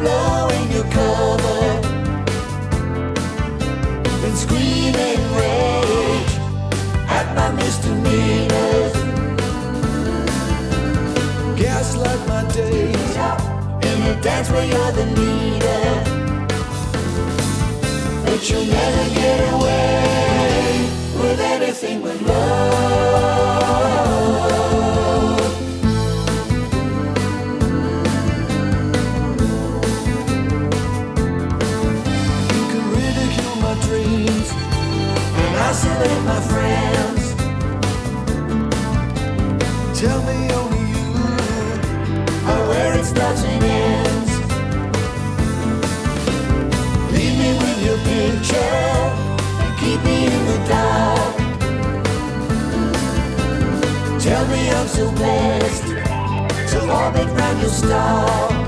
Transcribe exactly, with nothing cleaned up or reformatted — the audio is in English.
blowing your cover and screaming rage at my misdemeanors. Gaslight my days in a dance where you're the leader, but you'll never get away with anything but love. You can ridicule my dreams and isolate my friends. Tell me only you are where it starts and ends. Leave me with your picture and keep me in the dark. Tell me I'm so blessed to orbit round your star.